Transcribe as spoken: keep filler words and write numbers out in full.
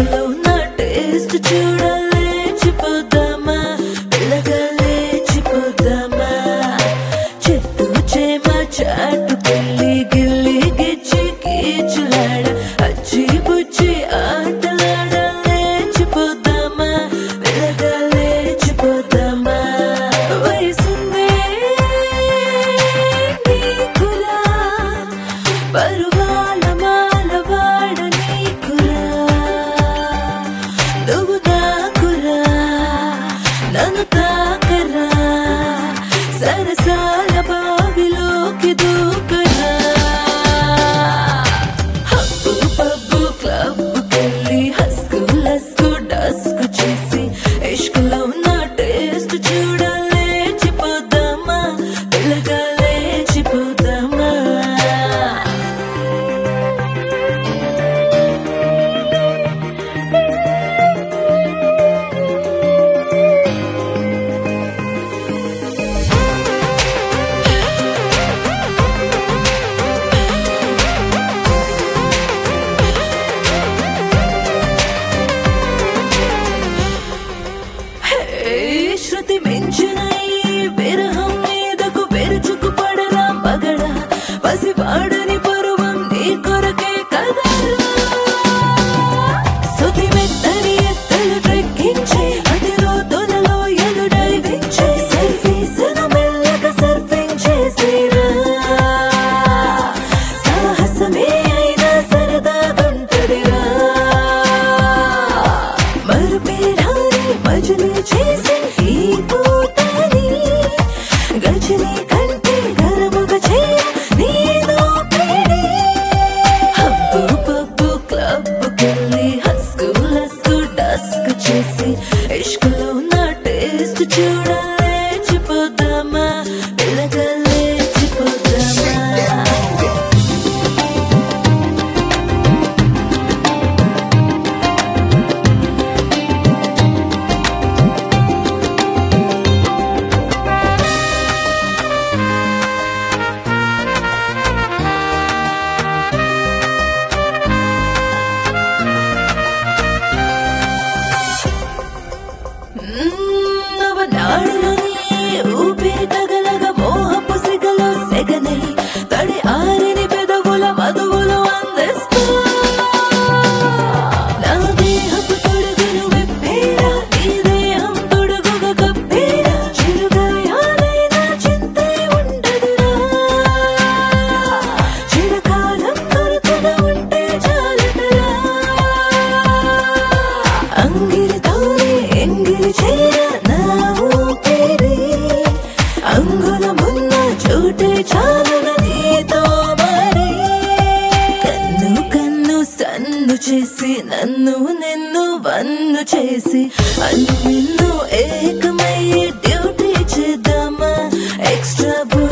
ఇష్కలో నా టేస్ట్ చూడాలి చిపోదామా పిల్లగా లేచిపోదామా చెట్టు చేమ చాటు పెళ్ళి గిల్లి గిచ్చి కీచులాడ అచ్చి బుచ్చి ఆటలాడ లేచిపోదామా పిల్లగా లేచిపోదామా వయసుందే నీకురా పరువాల మాల వాడ నీకురా నువ్వు నాకురా నన్ను తాకరా సరసాల బావిలోకి దూకరా హబ్బు పబ్బు క్లబ్కెళ్ళి హస్కు లస్కు డస్కు చేసి ఇష్కలో నా టేస్ట్ చూడ లేచిపోదామా పిల్లగా లేచిపోదామా శృతి మించిన ఈ విరహం మీదకు పెరుచుకు పడరా మగడా పసివాడని పరువం నీ కొరకే కదరా సుతి మెత్తని ఎత్తలు ట్రెక్కించే అదిలో తొనలో ఎలు డైవించే సర్ఫీసును మెల్లగా సర్ఫింగ్ చేసేరా సాహసమే అయినా సరదాగుంటదిరా మరుపేరాని మజులు చేసి ఈ పూటని గజని కంటే గరముగా చేయ నీదో పేడి హబ్బు పబ్బు క్లబ్కెళ్ళి హస్కు లస్కు డస్కు చేసి ఇష్కలో నా టేస్ట్ చూడ లేచిపోదామా పిల్లగా లేచిపోదామా నవనాడులని ఊపిరి తగలగా మోహపు సిగలో సెగనై తడి ఆరిని పెదవుల మధువులు అందిస్తా నా దేహపు తొడుగును విప్పేరా నీ దేహం తొడుగుగా కప్పేరా చిరుగాయాలైనా చింతే ఉండదురా చిరకాలం కొరతగా ఉంటే చాలదురా అంగిలితోనే ఎంగిలి చేయ నా ఊపిరి అంగుళమున్న చోటే చాలున నీతో మరి కన్ను కన్ను సన్ను చేసి నన్ను నిన్ను వన్ను చేసి అన్ను నిన్ను ఏకమయ్యే డ్యూటీ చేద్దామా ఎక్స్ట్రా